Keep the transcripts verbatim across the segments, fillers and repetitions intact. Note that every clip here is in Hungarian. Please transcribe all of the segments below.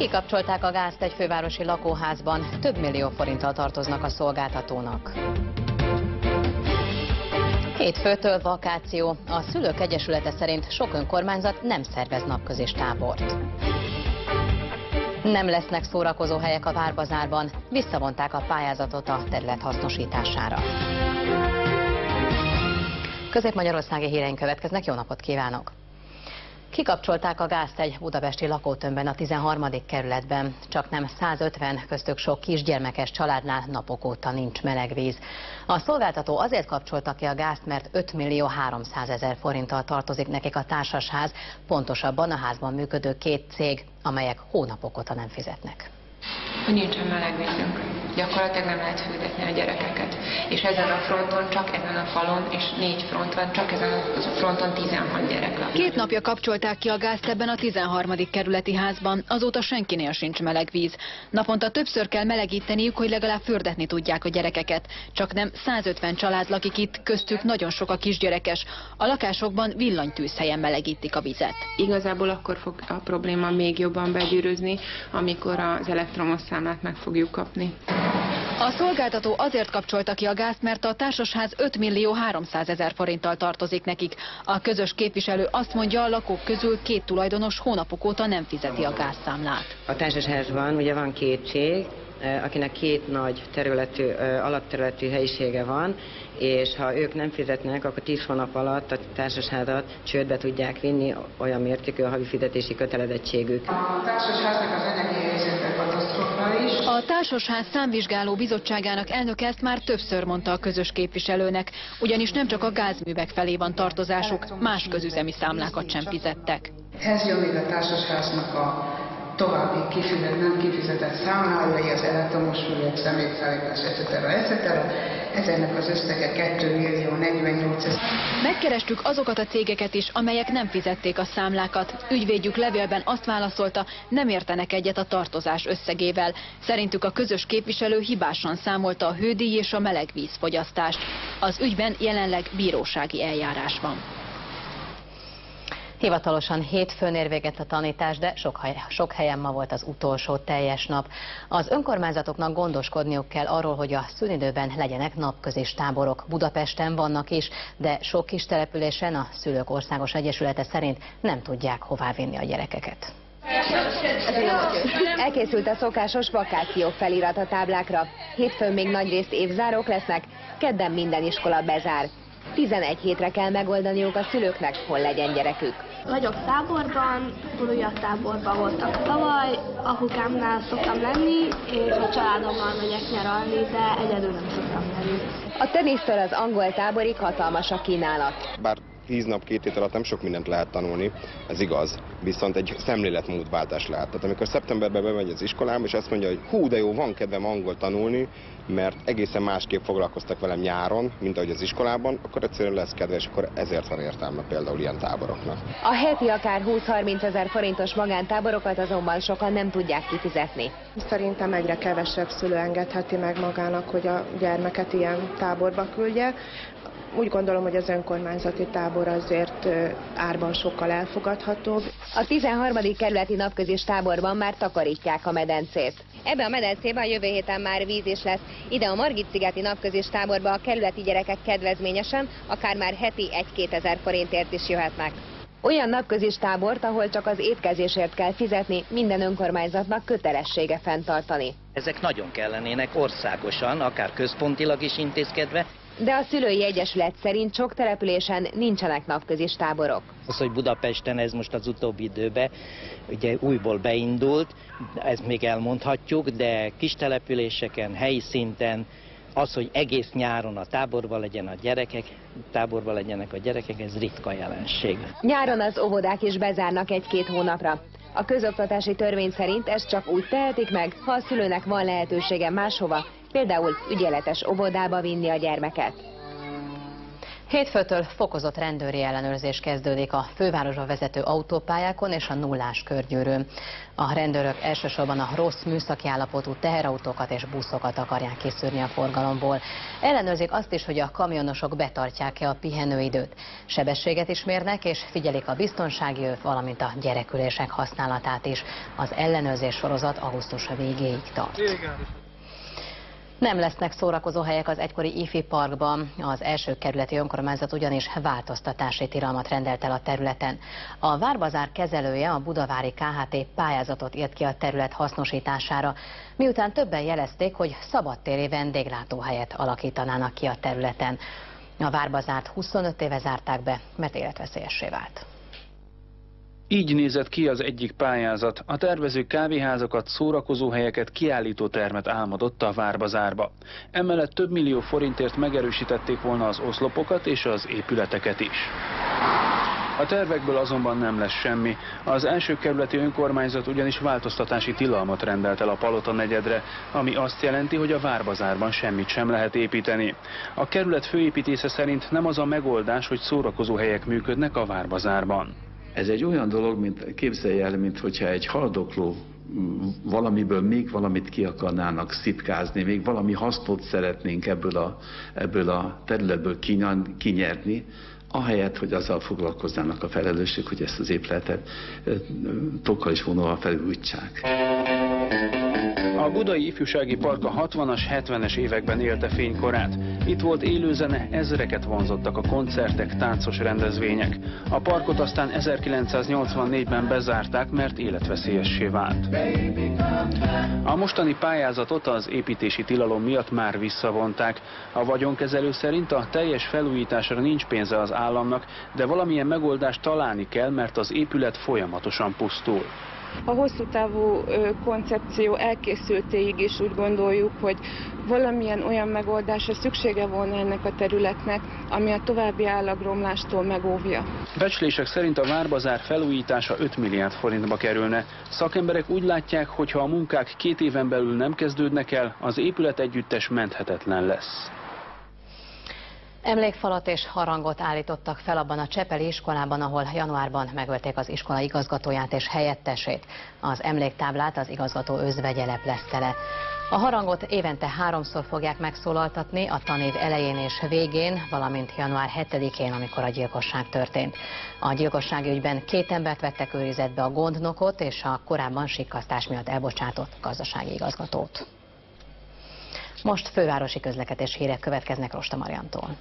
Kikapcsolták a gázt egy fővárosi lakóházban, több millió forinttal tartoznak a szolgáltatónak. Hétfőtől vakáció. A Szülők Egyesülete szerint sok önkormányzat nem szervez napközis tábort. Nem lesznek szórakozó helyek a Várbazárban, visszavonták a pályázatot a terület hasznosítására. Közép-magyarországi híreink következnek, jó napot kívánok! Kikapcsolták a gázt egy budapesti lakótömbben a tizenharmadik kerületben. Csaknem százötven, köztük sok kisgyermekes családnál napok óta nincs meleg víz. A szolgáltató azért kapcsolta ki a gázt, mert öt millió háromszázezer forinttal tartozik nekik a társasház, pontosabban a házban működő két cég, amelyek hónapok óta nem fizetnek. Nincsen meleg vízünk. Gyakorlatilag nem lehet fürdetni a gyerekeket. És ezen a fronton, csak ezen a falon, és négy front van, csak ezen a fronton tizenhat gyerek lakik. Két napja kapcsolták ki a gázt ebben a tizenharmadik kerületi házban, azóta senkinél sincs meleg víz. Naponta többször kell melegíteniük, hogy legalább fürdetni tudják a gyerekeket. Csak nem százötven család lakik itt, köztük nagyon sok a kisgyerekes. A lakásokban villanytűzhelyen melegítik a vizet. Igazából akkor fog a probléma még jobban begyűrűzni, amikor az elektromos számlát meg fogjuk kapni. A szolgáltató azért kapcsolta ki a gázt, mert a társasház öt millió háromszázezer forinttal tartozik nekik. A közös képviselő azt mondja, a lakók közül két tulajdonos hónapok óta nem fizeti a gázszámlát. A társasházban ugye van két cég, akinek két nagy területű, alapterületű helyisége van, és ha ők nem fizetnek, akkor tíz hónap alatt a társasházat csődbe tudják vinni, olyan mértékű a havi fizetési kötelezettségük. A társasháznak az anyagi helyzete katasztrofális. A társasház számvizsgáló bizottságának elnöke ezt már többször mondta a közös képviselőnek, ugyanis nem csak a gázművek felé van tartozásuk, más közüzemi számlákat sem fizettek. Ez jön még a társasháznak a további kifizet, nem kifizetett számlái, az elektromos művek, szemétszállítás, et cetera et cetera. Ezeknek az összege két millió negyvennyolcezer. Megkerestük azokat a cégeket is, amelyek nem fizették a számlákat. Ügyvédjük levélben azt válaszolta, nem értenek egyet a tartozás összegével. Szerintük a közös képviselő hibásan számolta a hődíj és a melegvízfogyasztást. Az ügyben jelenleg bírósági eljárás van. Hivatalosan hétfőn ér véget a tanítás, de sok, hely, sok helyen ma volt az utolsó teljes nap. Az önkormányzatoknak gondoskodniuk kell arról, hogy a szünidőben legyenek napközis táborok. Budapesten vannak is, de sok kis településen a Szülők Országos Egyesülete szerint nem tudják hová vinni a gyerekeket. Elkészült a szokásos vakáció felirat a táblákra. Hétfőn még nagyrészt évzárók lesznek, kedden minden iskola bezár. tizenegy hétre kell megoldaniuk a szülőknek, hol legyen gyerekük. Vagyok táborban, újabb táborban voltak tavaly, apukámnál szoktam lenni, és a családommal megyek nyaralni, de egyedül nem szoktam lenni. A tenisztől az angol táborig hatalmas a kínálat. Bár tíz nap, két hét alatt nem sok mindent lehet tanulni, ez igaz, viszont egy szemléletmódváltás lehet. Tehát amikor szeptemberben bemegy az iskolába, és azt mondja, hogy hú, de jó, van kedvem angol tanulni, mert egészen másképp foglalkoztak velem nyáron, mint ahogy az iskolában, akkor egyszerűen lesz kedve, és akkor ezért van értelme például ilyen táboroknak. A heti akár húsz-harminc ezer forintos magántáborokat azonban sokan nem tudják kifizetni. Szerintem egyre kevesebb szülő engedheti meg magának, hogy a gyermeket ilyen táborba küldje. Úgy gondolom, hogy az önkormányzati tábor azért árban sokkal elfogadhatóbb. A tizenharmadik kerületi napközis táborban már takarítják a medencét. Ebbe a medencébe a jövő héten már víz is lesz. Ide a Margit-szigeti napközis táborba a kerületi gyerekek kedvezményesen, akár már heti egy-két ezer forintért is jöhetnek. Olyan napközis tábort, ahol csak az étkezésért kell fizetni, minden önkormányzatnak kötelessége fenntartani. Ezek nagyon kellenének országosan, akár központilag is intézkedve. De a Szülői Egyesület szerint sok településen nincsenek napközis táborok. Az, hogy Budapesten ez most az utóbbi időben ugye újból beindult, ezt még elmondhatjuk, de kis településeken, helyi szinten az, hogy egész nyáron a táborban legyen a gyerekek, táborban legyenek a gyerekek, ez ritka jelenség. Nyáron az óvodák is bezárnak egy-két hónapra. A közoktatási törvény szerint ezt csak úgy tehetik meg, ha a szülőnek van lehetősége máshova, például ügyeletes óvodába vinni a gyermeket. Hétfőtől fokozott rendőri ellenőrzés kezdődik a fővárosba vezető autópályákon és a nullás körgyűrűn. A rendőrök elsősorban a rossz műszaki állapotú teherautókat és buszokat akarják kiszűrni a forgalomból. Ellenőrzik azt is, hogy a kamionosok betartják-e a pihenőidőt. Sebességet is mérnek és figyelik a biztonsági öv, valamint a gyerekülések használatát is. Az ellenőrzés sorozat augusztus végéig tart. Nem lesznek szórakozóhelyek az egykori Ifi Parkban. Az első kerületi önkormányzat ugyanis változtatási tilalmat rendelt el a területen. A Várbazár kezelője, a budavári ká há té pályázatot írt ki a terület hasznosítására, miután többen jelezték, hogy szabadtéri vendéglátóhelyet alakítanának ki a területen. A Várbazárt huszonöt éve zárták be, mert életveszélyessé vált. Így nézett ki az egyik pályázat. A tervező kávéházakat, szórakozóhelyeket, kiállítótermet álmodott a Várbazárba. Emellett több millió forintért megerősítették volna az oszlopokat és az épületeket is. A tervekből azonban nem lesz semmi. Az első kerületi önkormányzat ugyanis változtatási tilalmat rendelt el a Palota negyedre, ami azt jelenti, hogy a Várbazárban semmit sem lehet építeni. A kerület főépítésze szerint nem az a megoldás, hogy szórakozóhelyek működnek a Várbazárban. Ez egy olyan dolog, mint képzelj el, mint hogyha egy haldokló valamiből még valamit ki akarnának szipkázni, még valami hasznot szeretnénk ebből a, ebből a területből kinyerni, ahelyett, hogy azzal foglalkoznának a felelősség, hogy ezt az épületet tokkal és vonóval felújítsák. A Budai Ifjúsági Park a hatvanas, hetvenes években élte fénykorát. Itt volt élőzene, ezreket vonzottak a koncertek, táncos rendezvények. A parkot aztán ezerkilencszáznyolcvannégyben bezárták, mert életveszélyessé vált. A mostani pályázatot az építési tilalom miatt már visszavonták. A vagyonkezelő szerint a teljes felújításra nincs pénze az államnak, de valamilyen megoldást találni kell, mert az épület folyamatosan pusztul. A hosszú távú koncepció elkészültéig is úgy gondoljuk, hogy valamilyen olyan megoldásra szüksége volna ennek a területnek, ami a további állagromlástól megóvja. Becslések szerint a Várbazár felújítása öt milliárd forintba kerülne. Szakemberek úgy látják, hogy ha a munkák két éven belül nem kezdődnek el, az épület együttes menthetetlen lesz. Emlékfalat és harangot állítottak fel abban a csepeli iskolában, ahol januárban megölték az iskola igazgatóját és helyettesét. Az emléktáblát az igazgató özvegye leplezte le. A harangot évente háromszor fogják megszólaltatni, a tanév elején és végén, valamint január hetedikén, amikor a gyilkosság történt. A gyilkossági ügyben két embert vettek őrizetbe, a gondnokot és a korábban sikkasztás miatt elbocsátott gazdasági igazgatót. Most fővárosi közlekedés hírek következnek Rosta Mariantól.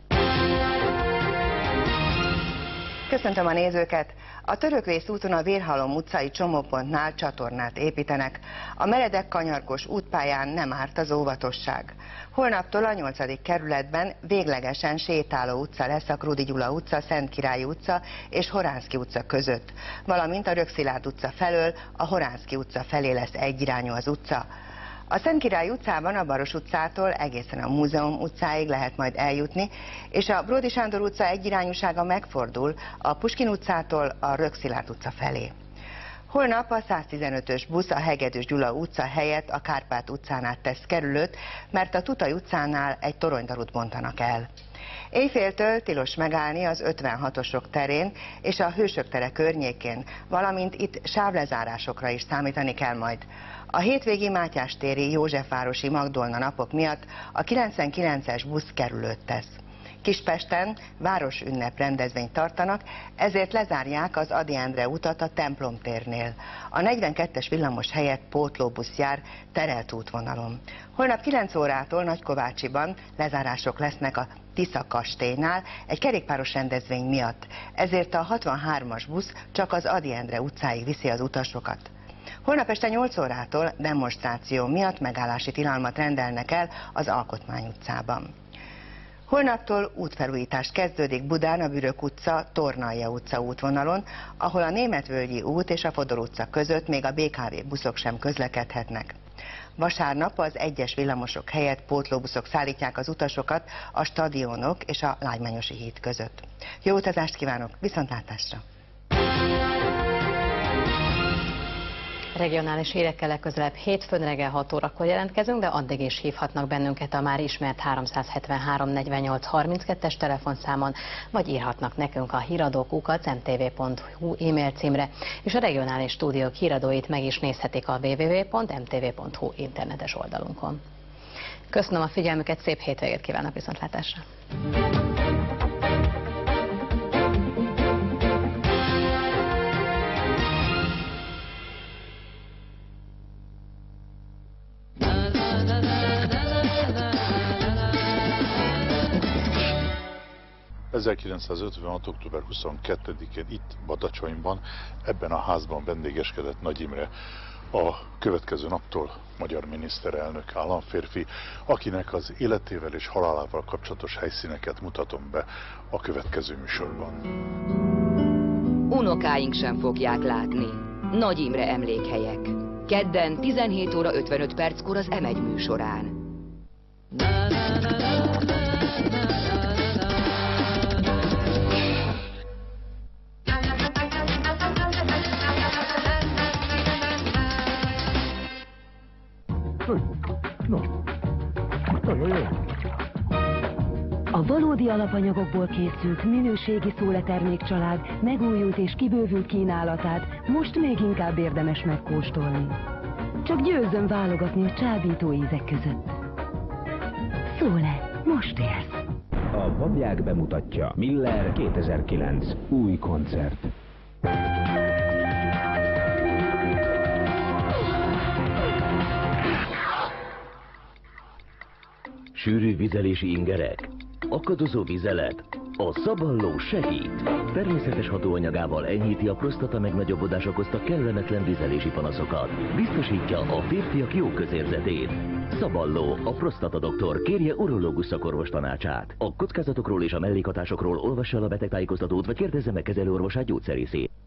Köszöntöm a nézőket! A Törökvész úton a Vérhalom utcai csomópontnál csatornát építenek. A meredek kanyargós útpályán nem árt az óvatosság. Holnaptól a nyolcadik kerületben véglegesen sétáló utca lesz a Krudi Gyula utca, Szentkirályi utca és Horánszky utca között, valamint a Rökszilárd utca felől a Horánszky utca felé lesz egyirányú az utca. A Szentkirályi utcában a Baros utcától egészen a Múzeum utcáig lehet majd eljutni, és a Bródy Sándor utca egyirányúsága megfordul a Puskin utcától a Rökszilárd utca felé. Holnap a száztizenötös busz a Hegedűs Gyula utca helyett a Kárpát utcán át tesz kerülőt, mert a Tutaj utcánál egy toronydarut bontanak el. Éjféltől tilos megállni az ötvenhatosok terén és a Hősök tere környékén, valamint itt sávlezárásokra is számítani kell majd. A hétvégi Mátyás téri Józsefvárosi Magdolna napok miatt a kilencvenkilences busz kerülőt tesz. Kispesten városünnep rendezvényt tartanak, ezért lezárják az Ady Endre utat a Templom térnél. A negyvenkettes villamos helyett pótlóbusz jár terelt útvonalon. Holnap kilenc órától Nagykovácsiban lezárások lesznek a Tisza kastélynál egy kerékpáros rendezvény miatt, ezért a hatvanhármas busz csak az Ady Endre utcáig viszi az utasokat. Holnap este nyolc órától demonstráció miatt megállási tilalmat rendelnek el az Alkotmány utcában. Holnaptól útfelújítás kezdődik Budán a Bürök utca, Tornalja utca útvonalon, ahol a Németvölgyi út és a Fodor utca között még a bé ká vé buszok sem közlekedhetnek. Vasárnap az egyes villamosok helyett pótlóbuszok szállítják az utasokat a Stadionok és a Lágymányosi híd között. Jó utazást kívánok, viszontlátásra! Regionális hírekkel legközelebb hétfőn reggel hat órakor jelentkezünk, de addig is hívhatnak bennünket a már ismert háromszázhetvenhárom negyvennyolc harminckettes telefonszámon, vagy írhatnak nekünk a híradó kukac em té vé pont hu e-mail címre, és a regionális stúdiók híradóit meg is nézhetik a double-u double-u double-u pont em té vé pont hu internetes oldalunkon. Köszönöm a figyelmüket, szép hétvégét kívánok, viszontlátásra! ezerkilencszázötvenhat. október huszonkettedikén itt Badacsonyban, ebben a házban vendégeskedett Nagy Imre, a következő naptól magyar miniszterelnök államférfi, akinek az életével és halálával kapcsolatos helyszíneket mutatom be a következő műsorban. Unokáink sem fogják látni. Nagy Imre emlékhelyek. Kedden tizenhét óra ötvenöt perckor az em egy műsorán. A valódi alapanyagokból készült minőségi szóletermékcsalád megújult és kibővült kínálatát most még inkább érdemes megkóstolni. Csak győzzön válogatni a csábító ízek között. Szóle, most érsz! A Babják bemutatja Miller kétezer-kilenc új koncert. Sűrű vizelési ingerek, akadozó vizelet, a Szaballó segít. Természetes hatóanyagával enyhíti a prostata megnagyobbodás okozta kellemetlen vizelési panaszokat. Biztosítja a férfiak jó közérzetét. Szaballó, a prostata doktor, kérje urológus szakorvos tanácsát. A kockázatokról és a mellékhatásokról olvassa el a betegtájékoztatót, vagy kérdezze meg kezelőorvosát, gyógyszerészét.